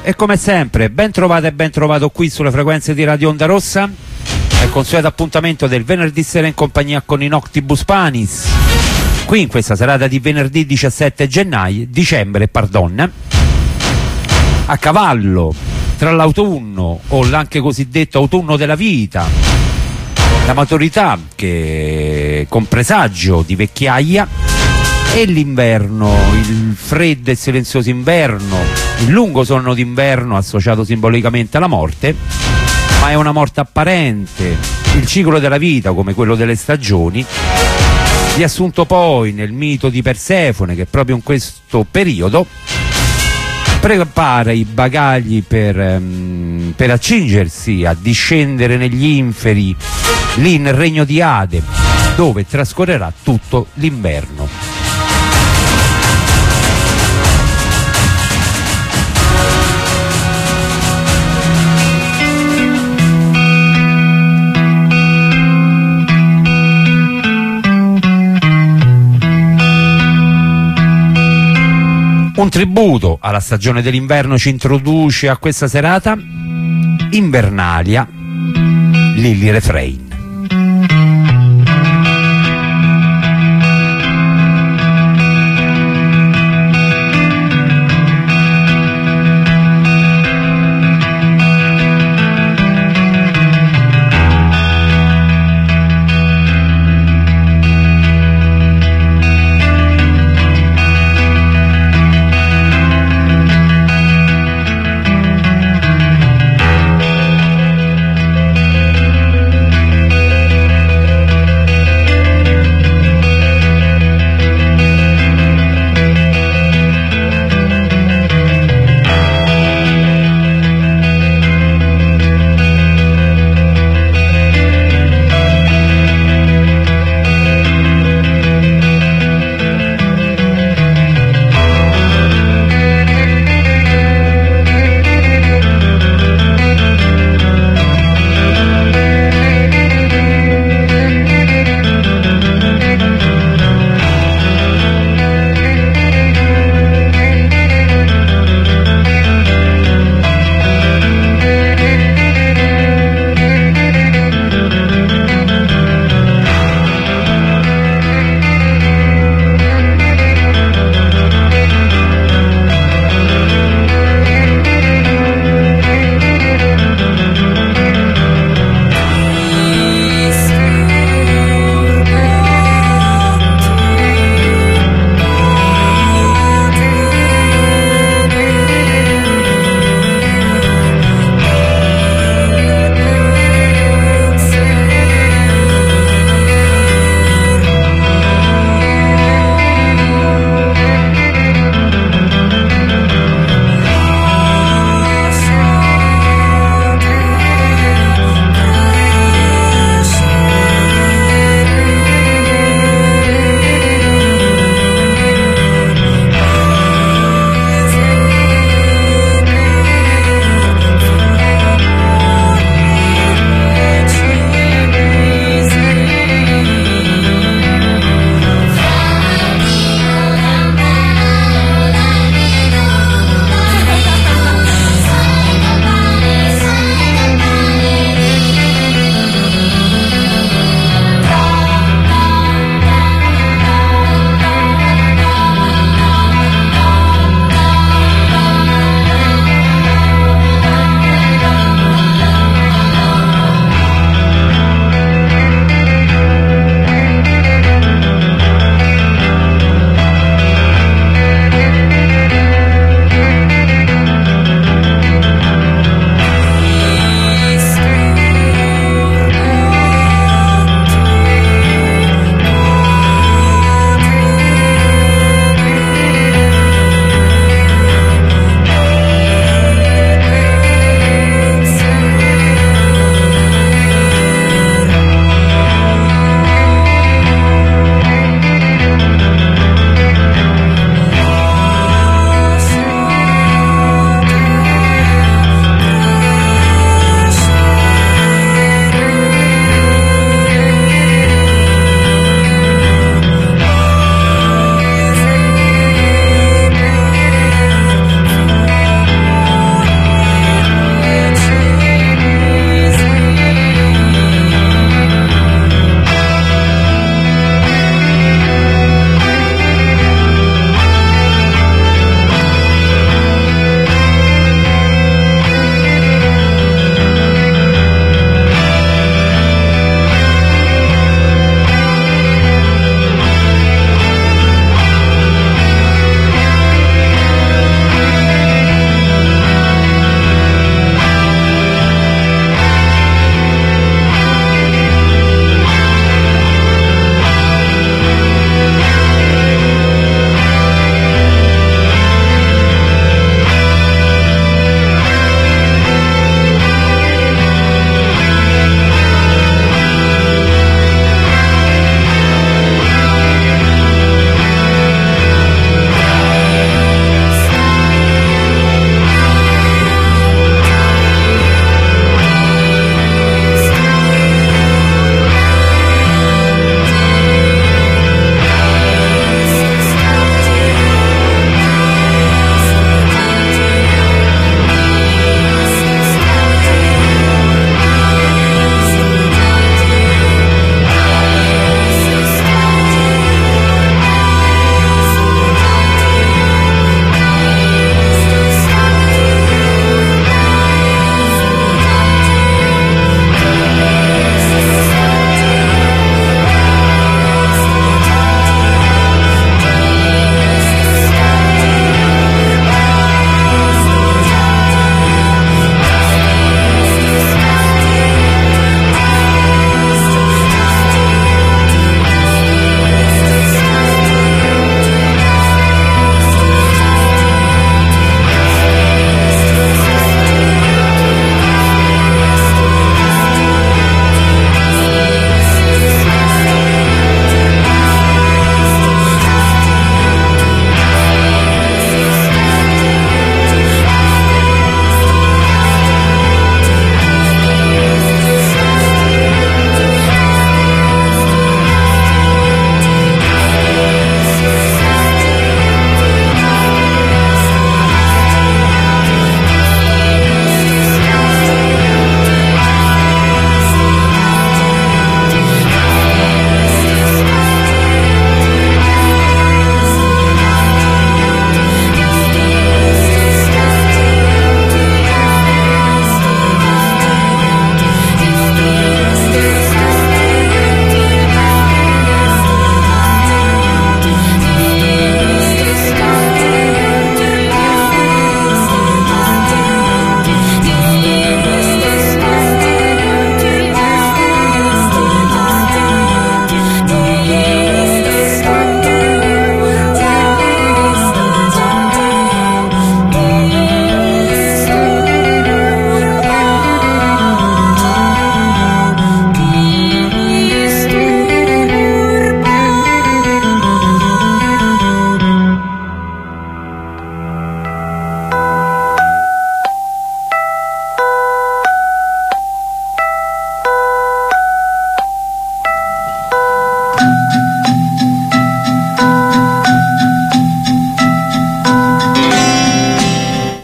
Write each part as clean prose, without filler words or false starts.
E come sempre, ben trovate e ben trovato qui sulle frequenze di Radio Onda Rossa. È il consueto appuntamento del venerdì sera in compagnia con i Noctibus Panis. Qui in questa serata di venerdì 17 dicembre, a cavallo tra l'autunno o l'anche cosiddetto autunno della vita, la maturità che con presagio di vecchiaia, e l'inverno, il freddo e silenzioso inverno, il lungo sonno d'inverno associato simbolicamente alla morte, ma è una morte apparente, il ciclo della vita come quello delle stagioni, riassunto poi nel mito di Persefone, che proprio in questo periodo prepara i bagagli per accingersi a discendere negli inferi, lì nel regno di Ade, dove trascorrerà tutto l'inverno. Un tributo alla stagione dell'inverno ci introduce a questa serata Invernalia, Lily Refrain.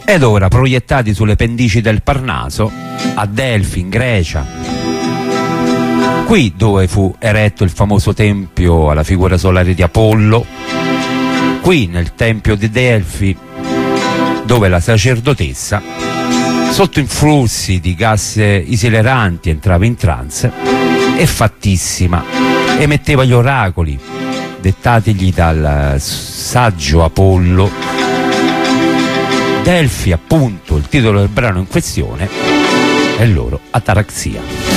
ed ora proiettati sulle pendici del Parnaso, a Delfi, in Grecia, qui dove fu eretto il famoso tempio alla figura solare di Apollo, qui nel tempio di Delfi, dove la sacerdotessa, sotto influssi di gas esileranti, entrava in trance e fattissima emetteva gli oracoli dettatigli dal saggio Apollo. Delfi, appunto, il titolo del brano in questione, è loro Ataraxia.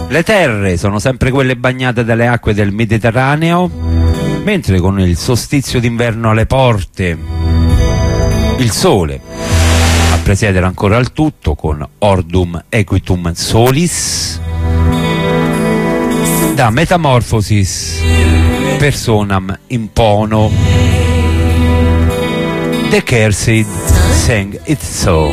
Le terre sono sempre quelle bagnate dalle acque del Mediterraneo, mentre con il solstizio d'inverno alle porte, il sole a presiedere ancora il tutto con Ordum Equitum Solis, da Metamorphosis Personam Impono, The Cursed sang it so.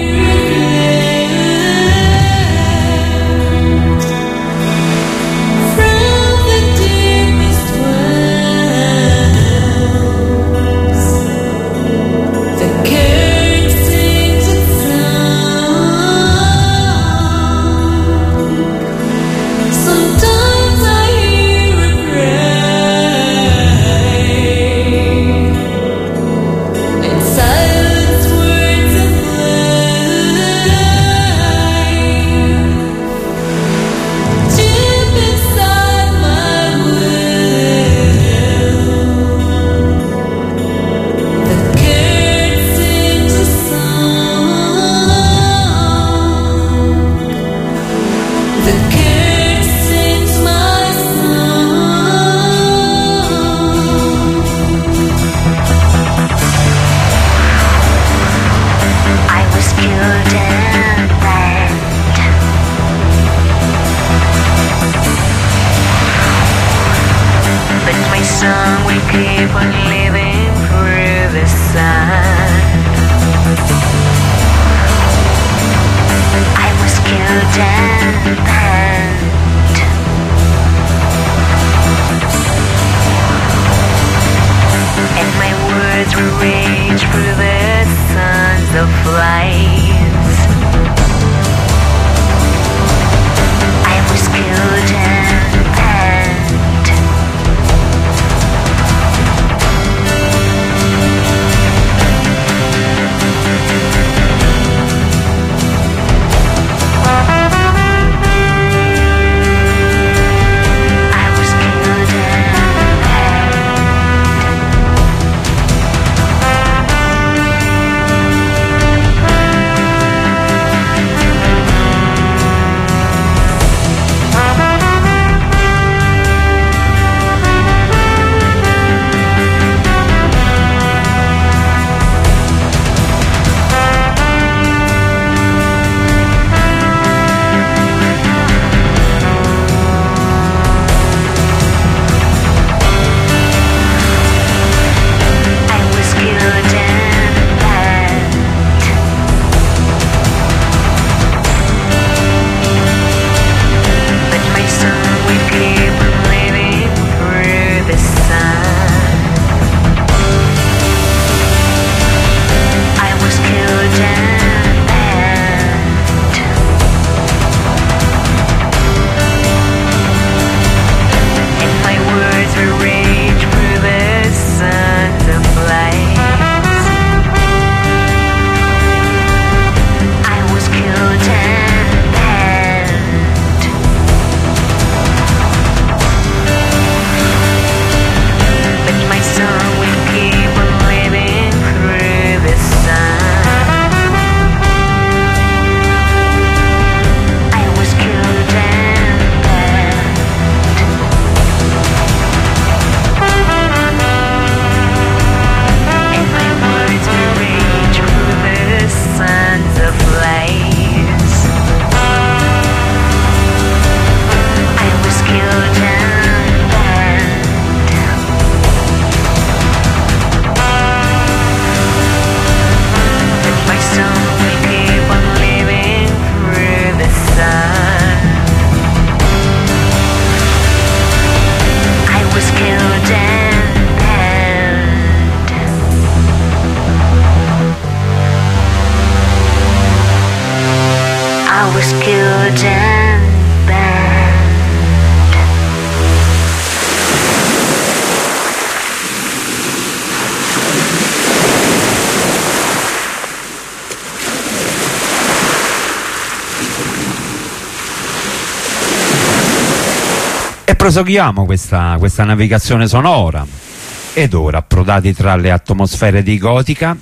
E proseguiamo questa navigazione sonora, ed ora approdati tra le atmosfere di Gotica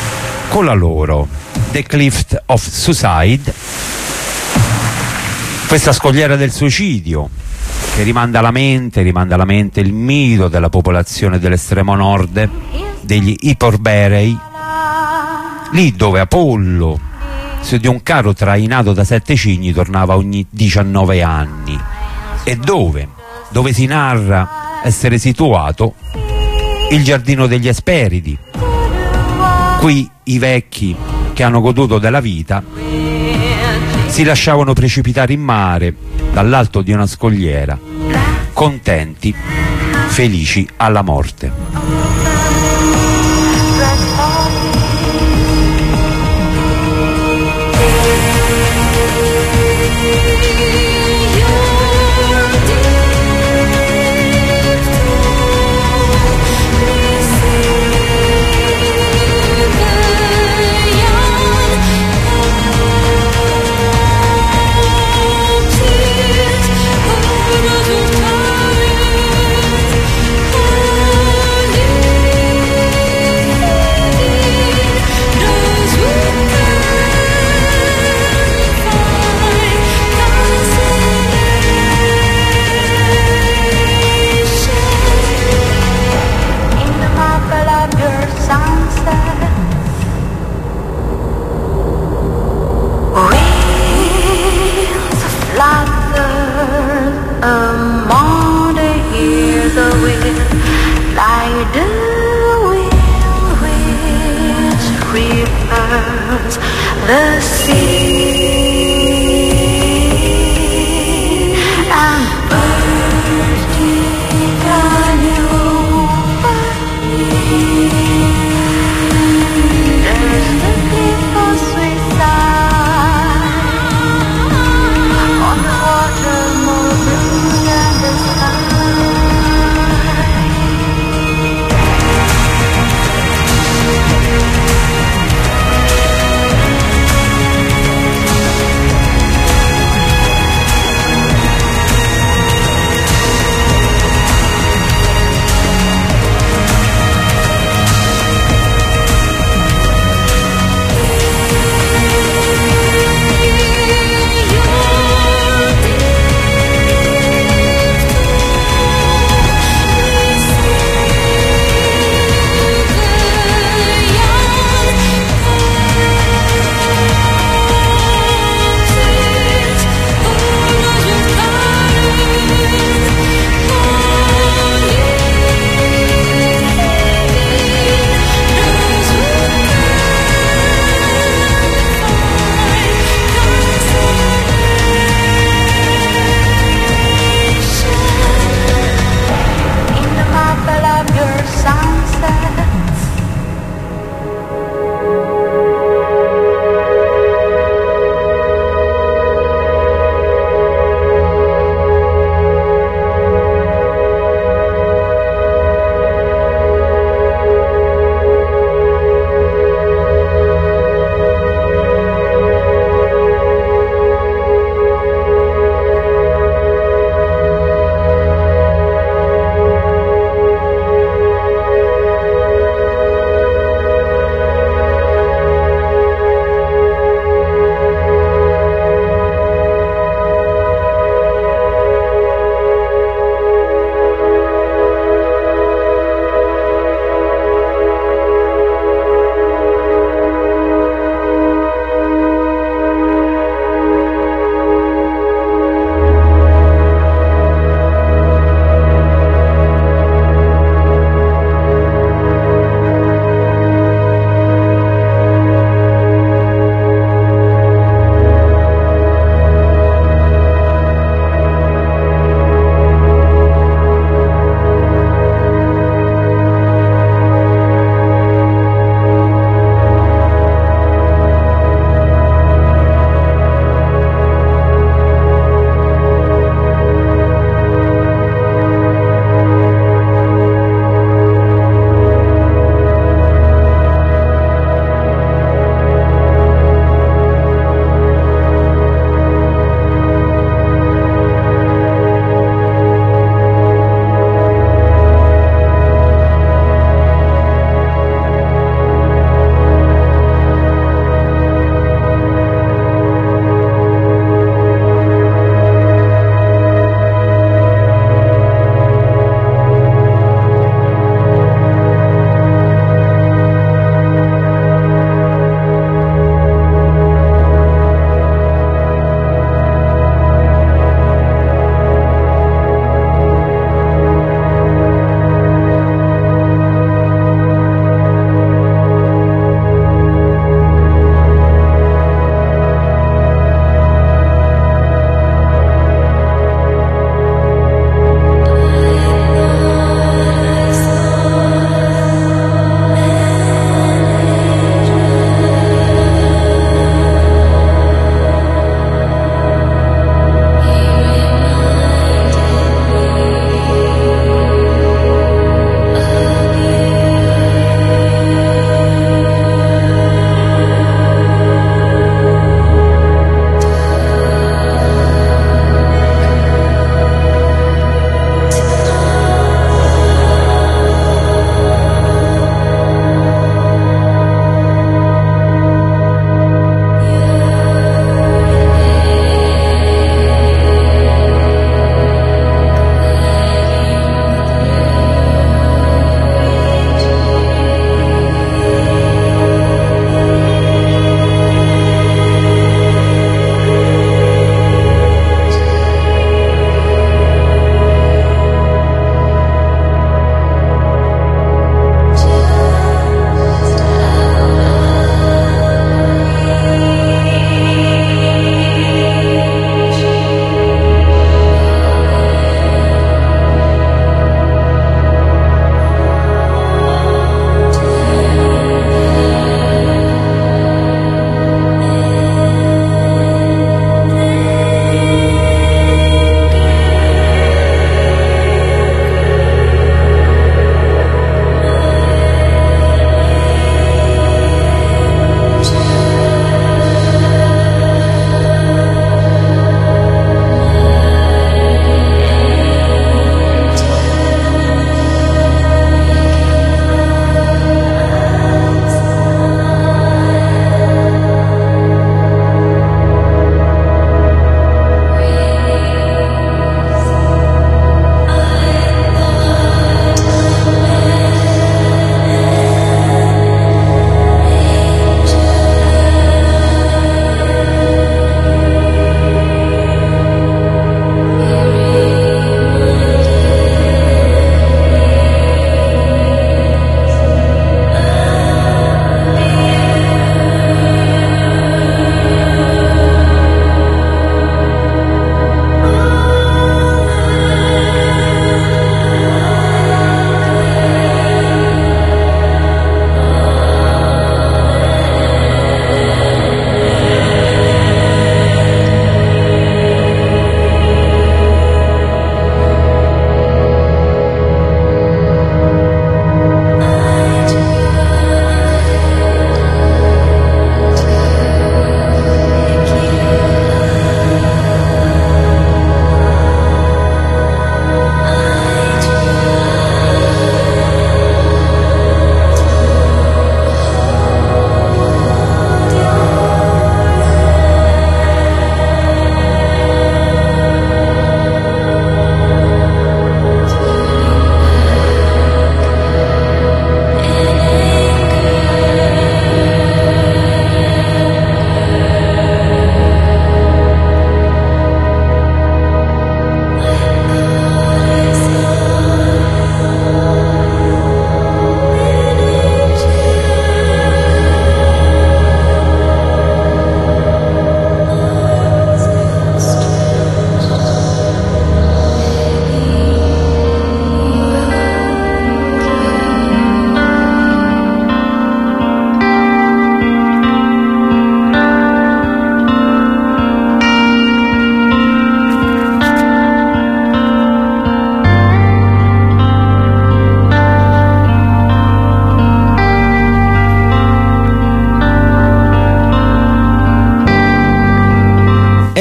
con la loro The Cliff of Suicide, questa scogliera del suicidio che rimanda alla mente il mito della popolazione dell'estremo nord, degli Iporberei, lì dove Apollo, su di un carro trainato da 7 cigni, tornava ogni 19 anni, e dove si narra essere situato il giardino degli Esperidi. Qui i vecchi che hanno goduto della vita si lasciavano precipitare in mare dall'alto di una scogliera, contenti, felici alla morte.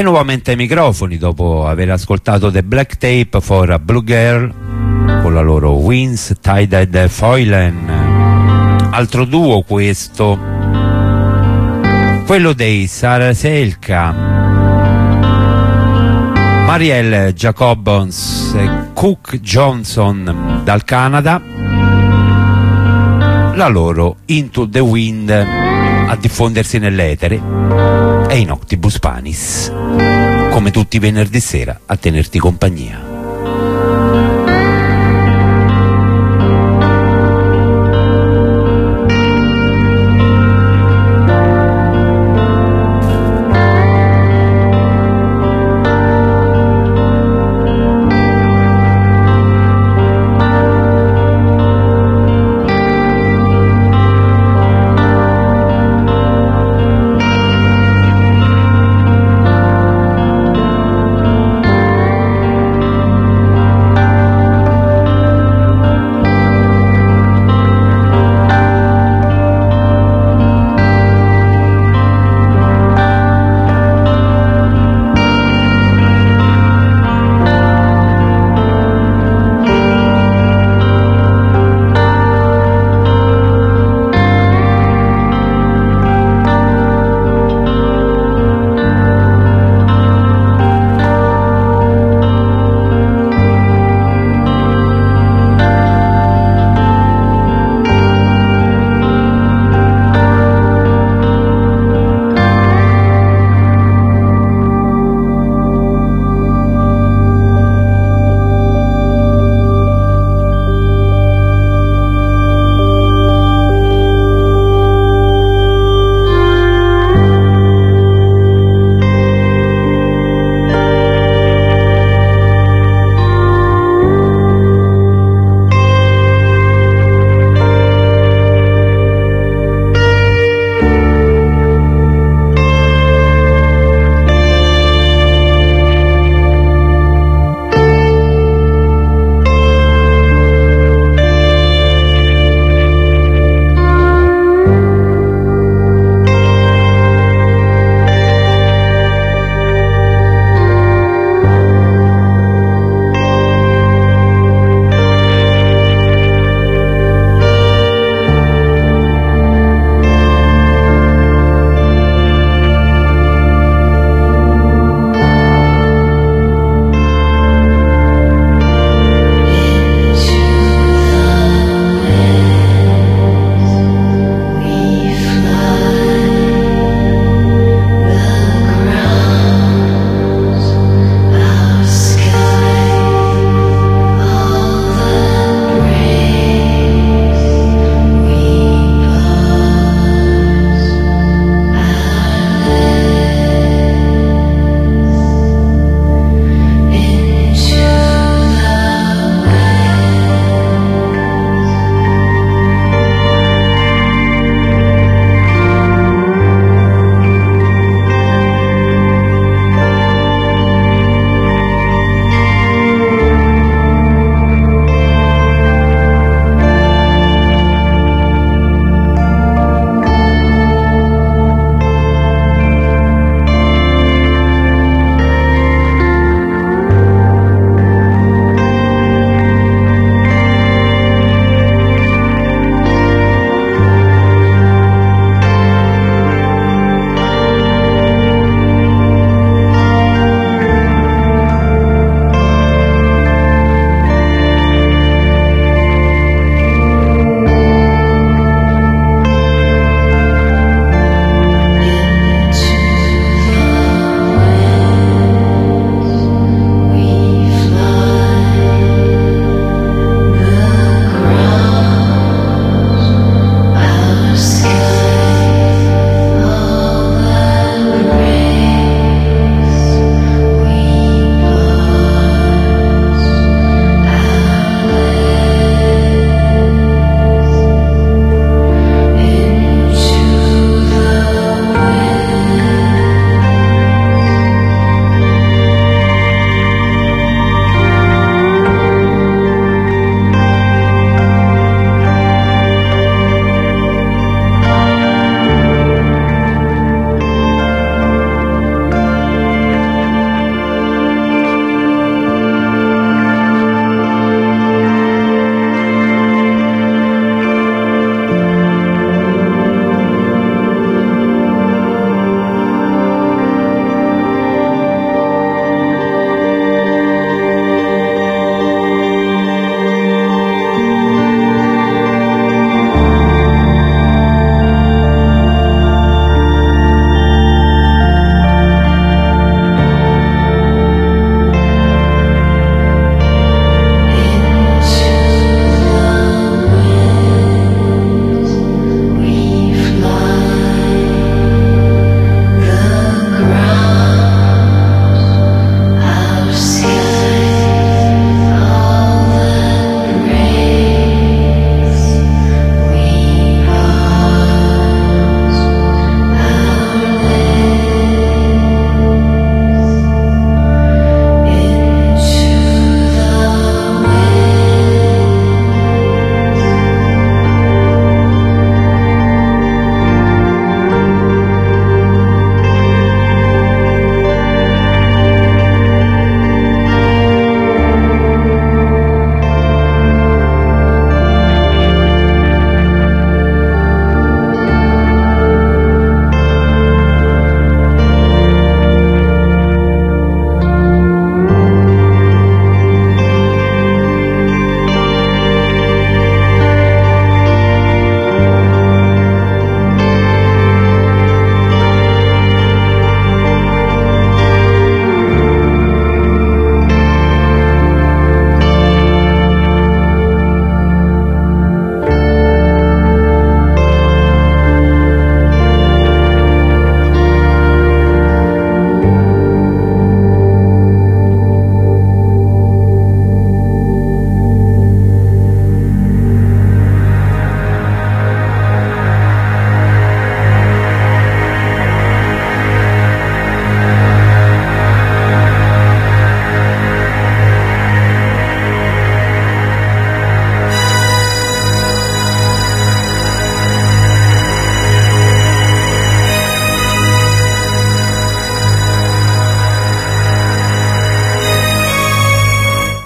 nuovamente ai microfoni dopo aver ascoltato The Black Tape for a Blue Girl con la loro Winds Tided Foilen. Altro duo questo, quello dei Sarah Selka, Marielle Jacobons e Cook Johnson dal Canada, la loro Into the Wind a diffondersi nell'etere e in Octibus Panis, come tutti i venerdì sera a tenerti compagnia.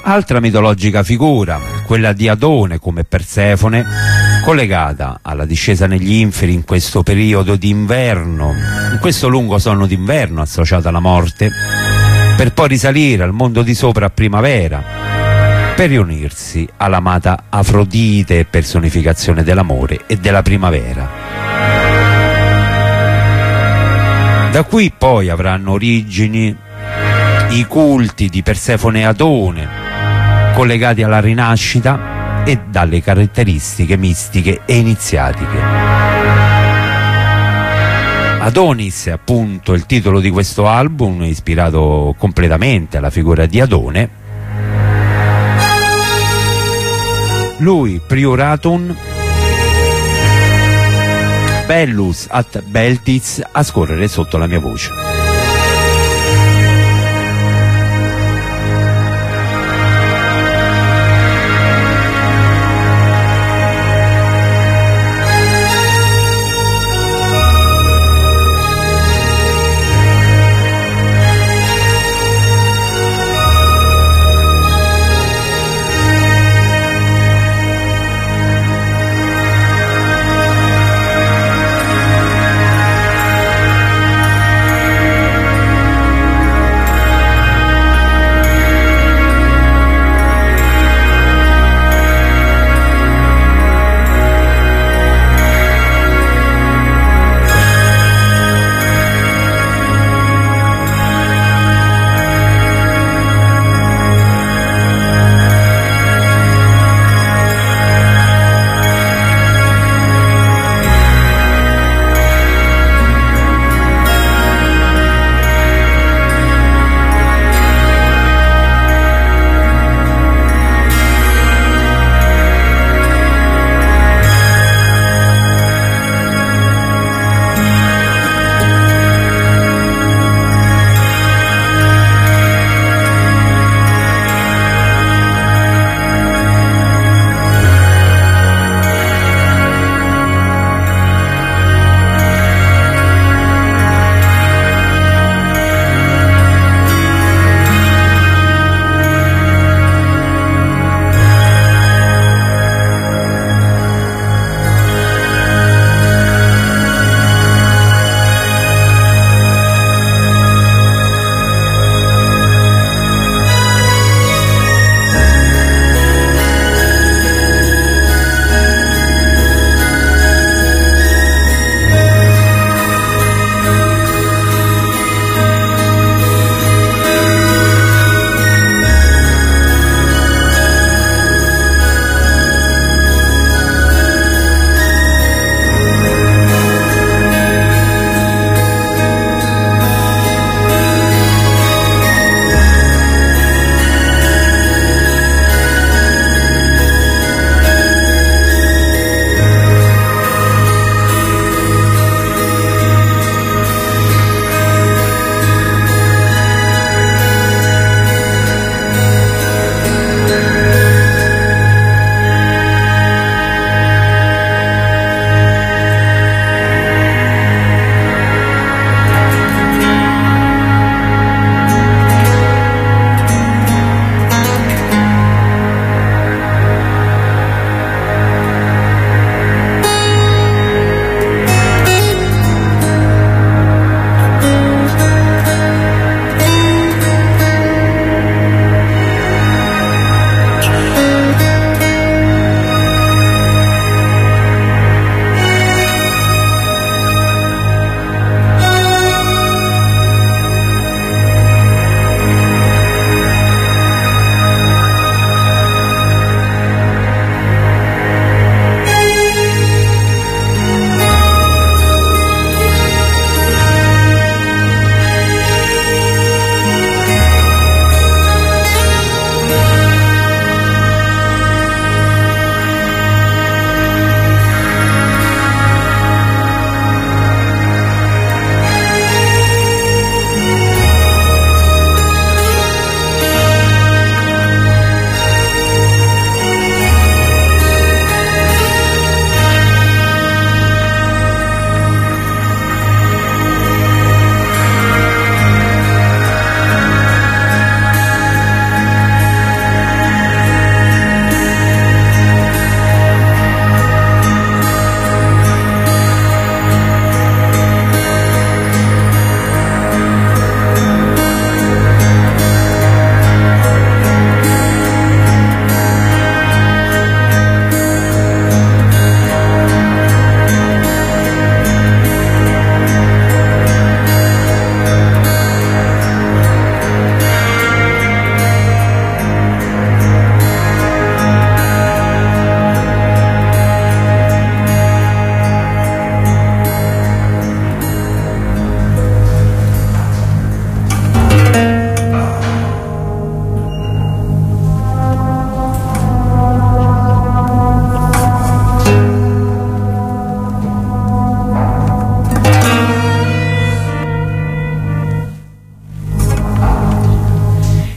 Altra mitologica figura, quella di Adone come Persefone, collegata alla discesa negli inferi in questo periodo di inverno, in questo lungo sonno d'inverno associato alla morte, per poi risalire al mondo di sopra a primavera, per riunirsi all'amata Afrodite, personificazione dell'amore e della primavera. Da qui poi avranno origini i culti di Persefone e Adone, collegati alla rinascita e dalle caratteristiche mistiche e iniziatiche. Adonis è appunto il titolo di questo album, ispirato completamente alla figura di Adone. Lui priuratum bellus at beltis a scorrere sotto la mia voce.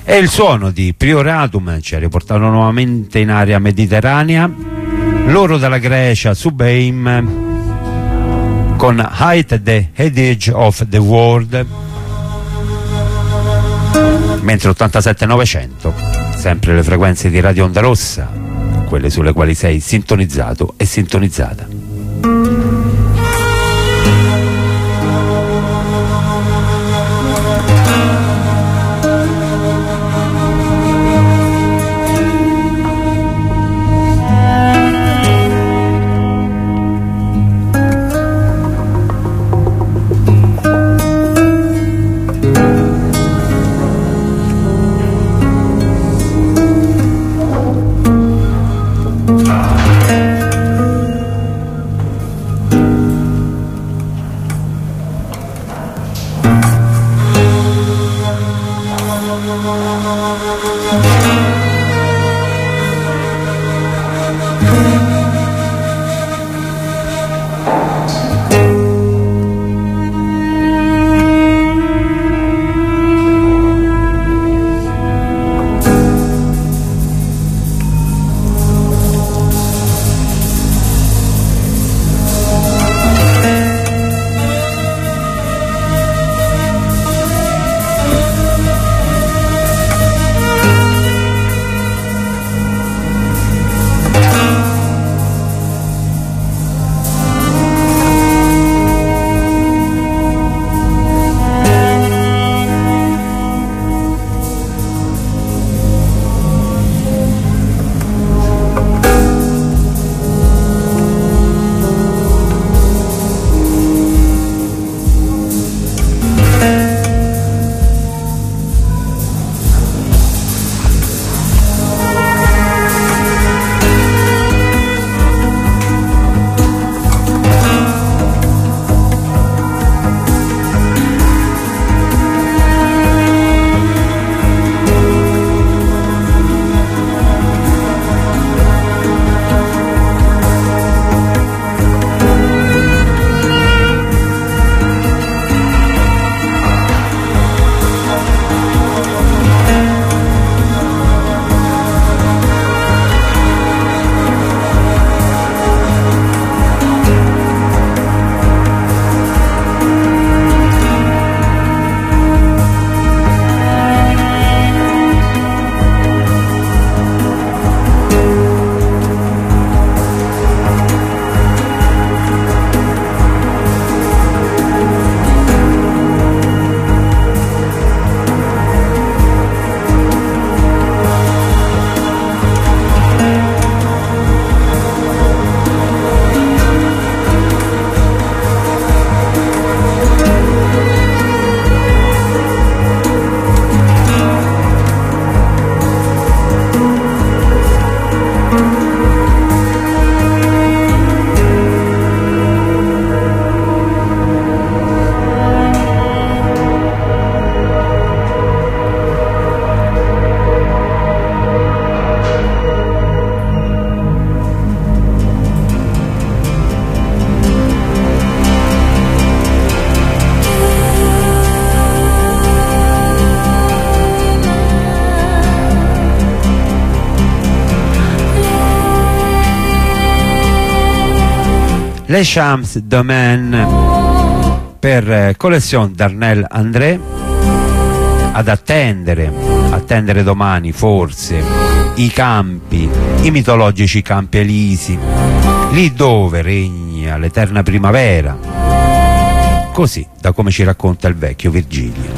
E il suono di Prioratum ci ha riportato nuovamente in area mediterranea, loro dalla Grecia, Subeim, con Height at the Edge of the World, mentre 87-900, sempre le frequenze di Radio Onda Rossa, quelle sulle quali sei sintonizzato e sintonizzata. Les Champs Domaine per Collection Darnell André, ad attendere domani forse i campi, i mitologici Campi Elisi, lì dove regna l'eterna primavera, così da come ci racconta il vecchio Virgilio.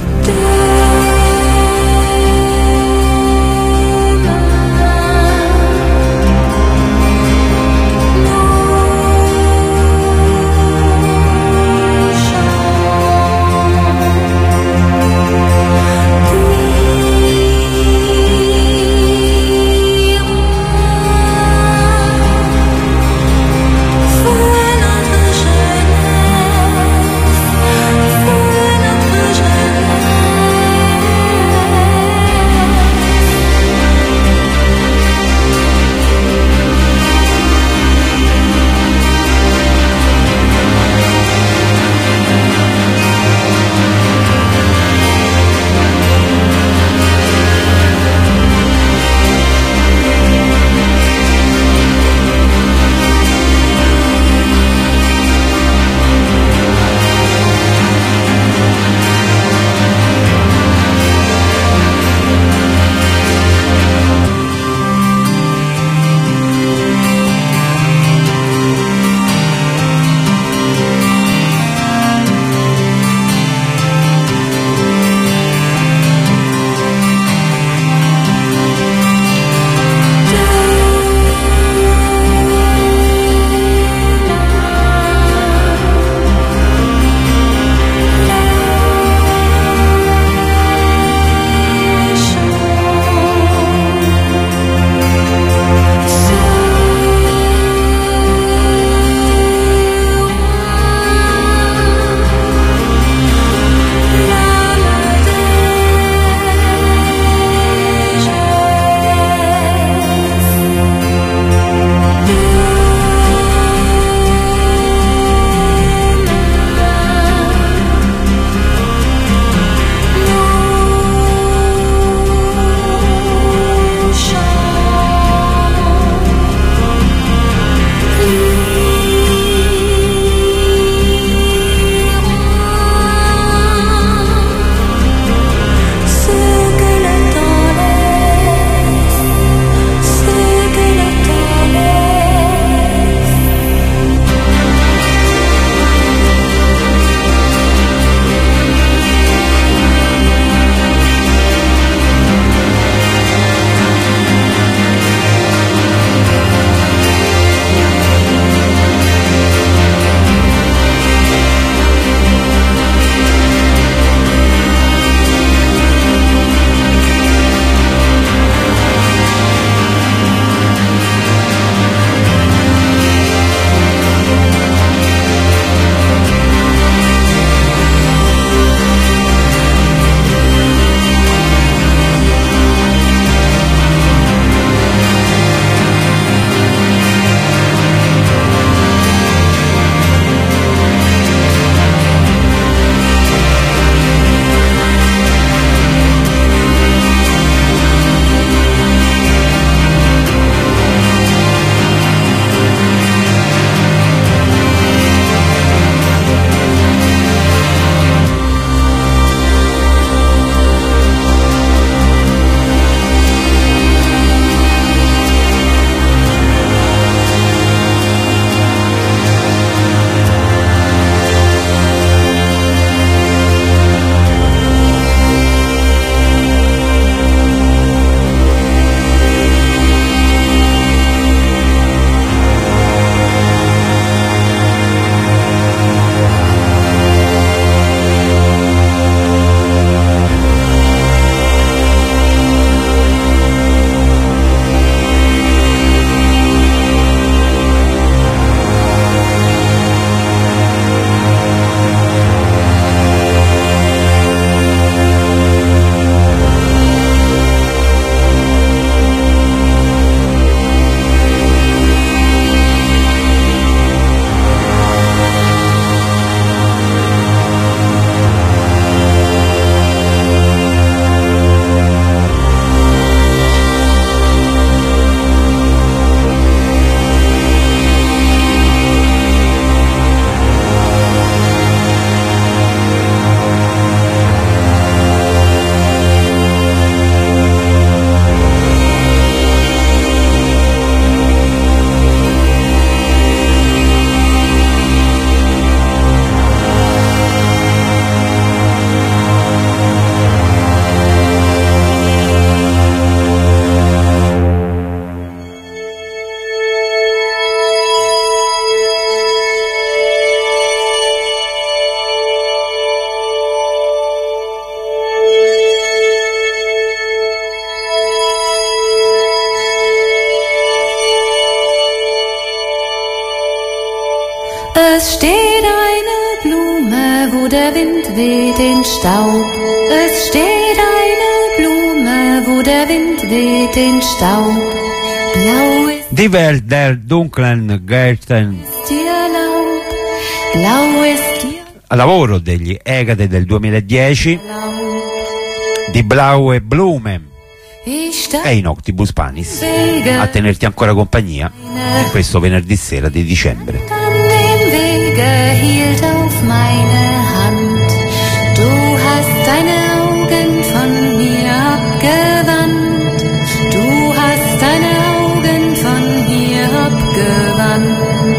der Wind weht den Staub. Es steht eine Blume, wo der Wind weht den Staub. Blau ist Die Welt der dunklen Gärten, dir Laub, blau ist dir lavoro degli Egate del 2010 Laub. di Blaue Blume Ich stand e in Octibus Panis a Wege tenerti ancora compagnia in questo venerdì sera di dicembre. an dem Wege, hielt auf meine Hand. Du hast deine Augen von mir abgewandt. Du hast deine Augen von mir abgewandt.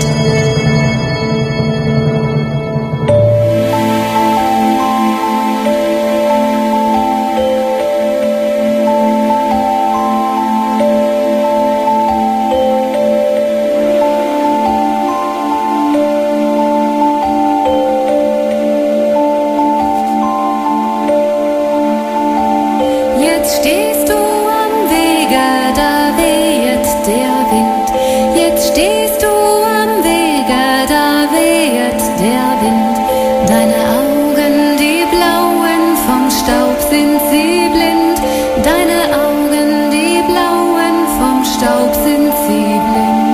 Jetzt stehst du am Wege, da weht der Wind. Jetzt stehst du am Wege, da weht der Wind. Deine Augen, die blauen, vom Staub sind sie blind. Deine Augen, die blauen, vom Staub sind sie blind.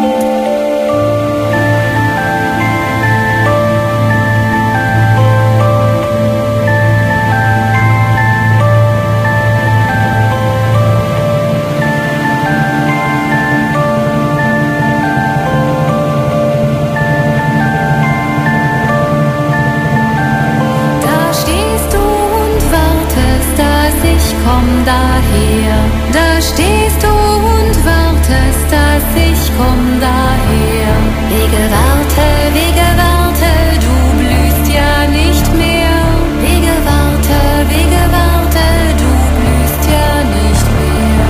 Da stehst du und wartest, dass ich komm daher. Da stehst du und wartest, dass ich komm daher. Wege warte, du blühst ja nicht mehr. Wege warte, du blühst ja nicht mehr.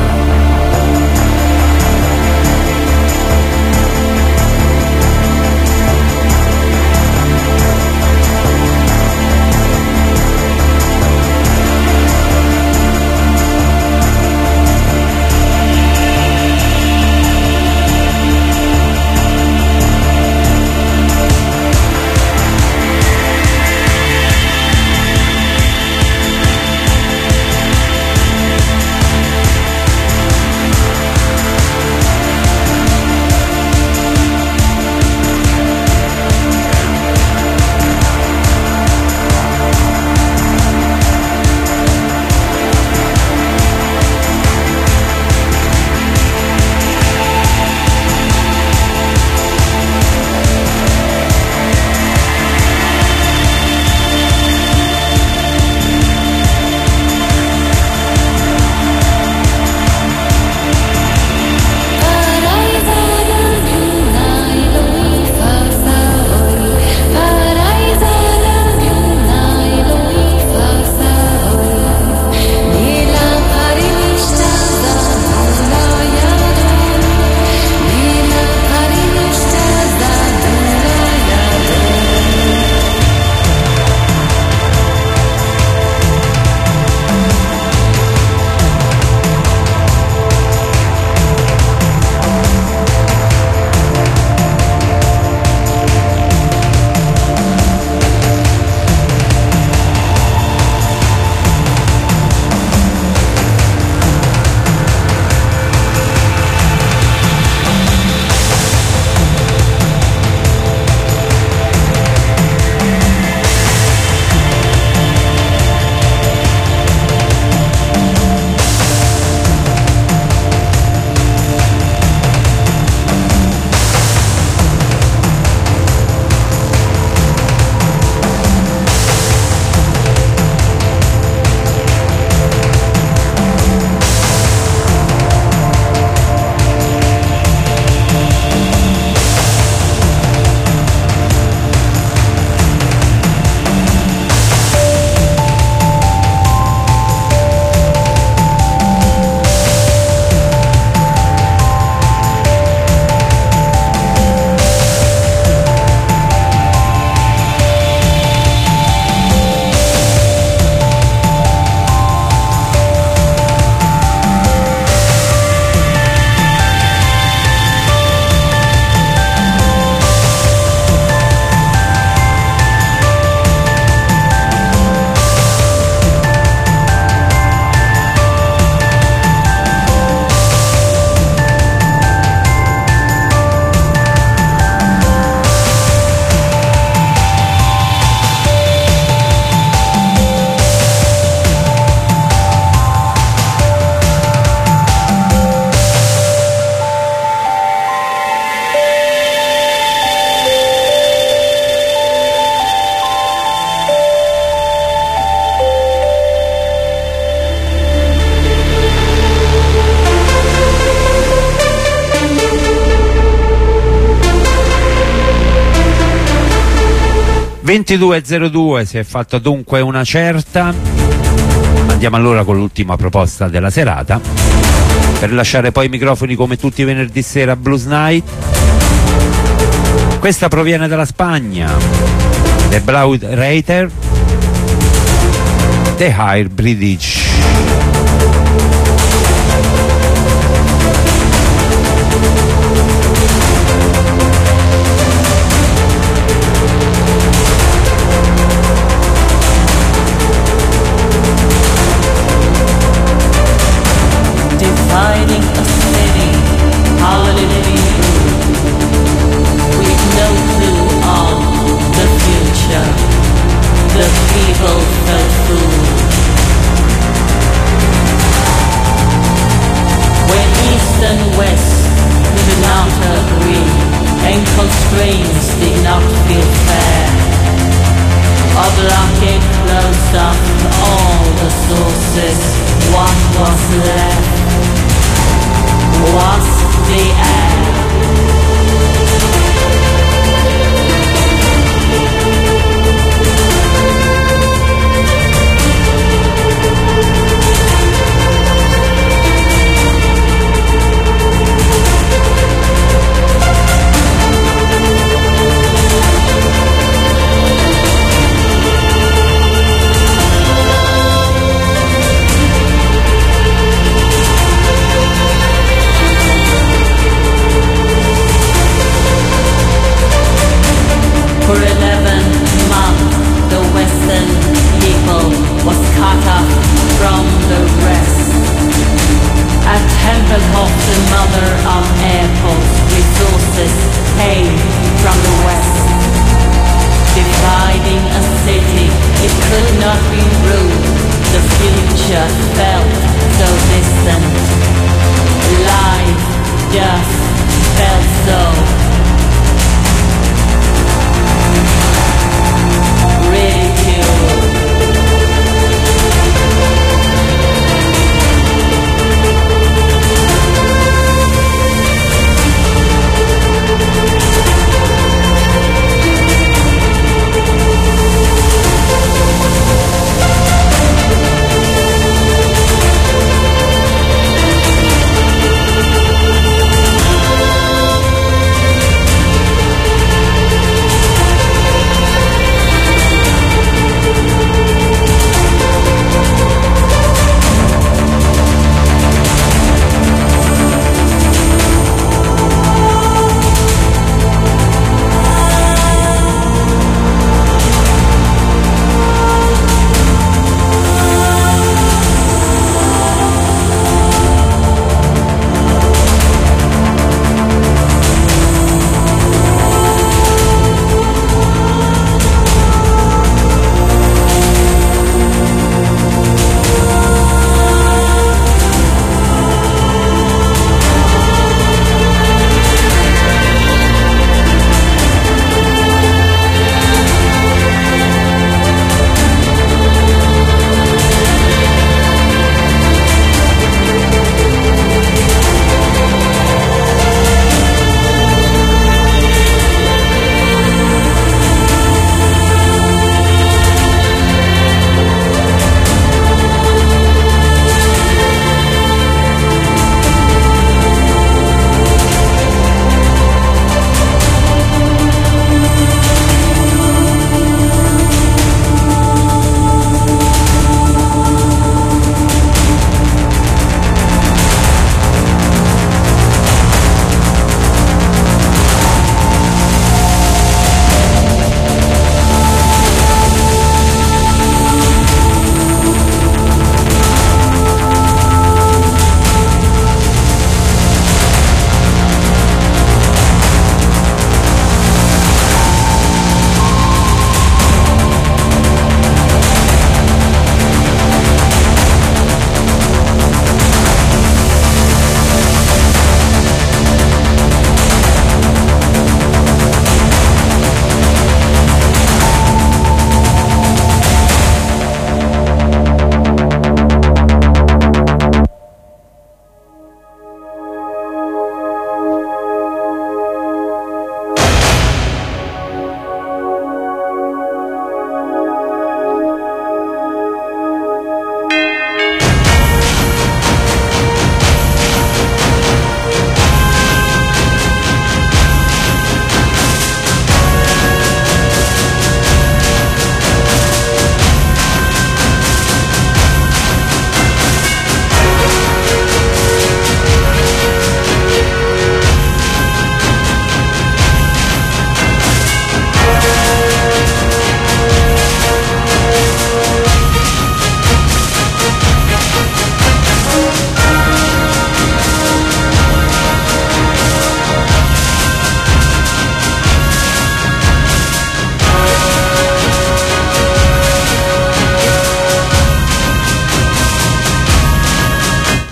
22:02 si è fatta dunque una certa. Andiamo allora con l'ultima proposta della serata, per lasciare poi i microfoni come tutti i venerdì sera a Blues Night. Questa proviene dalla Spagna, The Blood Rater, The Higher British. Dividing a city, how will it be? With no clue of the future, the people felt fooled. When east and west did not agree, and constraints did not feel fair, a blockade closed off all the sources. What was left was the air.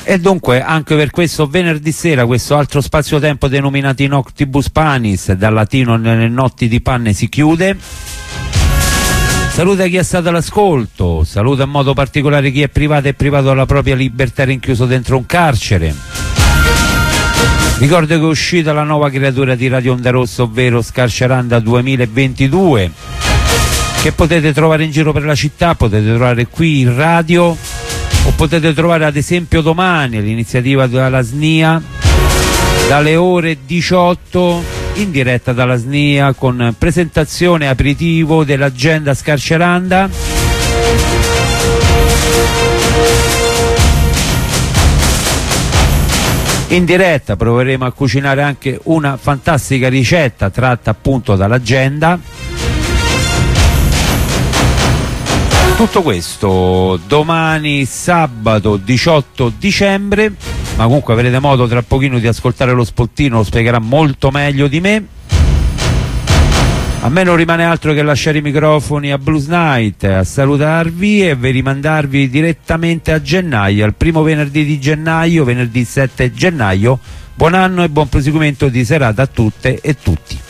E dunque anche per questo venerdì sera questo altro spazio-tempo denominato Noctibus Panis, dal latino nelle notti di panne, si chiude. Saluta chi è stato all'ascolto, saluta in modo particolare chi è privato e privato della propria libertà, rinchiuso dentro un carcere. Ricordo che è uscita la nuova creatura di Radio Onda Rossa, ovvero Scarceranda 2022, che potete trovare in giro per la città, potete trovare qui in radio, o potete trovare ad esempio domani l'iniziativa della SNIA dalle ore 18 in diretta dalla SNIA con presentazione e aperitivo dell'agenda Scarceranda. In diretta proveremo a cucinare anche una fantastica ricetta tratta appunto dall'agenda. Tutto questo domani sabato 18 dicembre, ma comunque avrete modo tra pochino di ascoltare lo spottino, lo spiegherà molto meglio di me. A me non rimane altro che lasciare i microfoni a Blues Night, a salutarvi e vi rimandarvi direttamente a gennaio, al primo venerdì di gennaio, venerdì 7 gennaio. Buon anno e buon proseguimento di serata a tutte e tutti.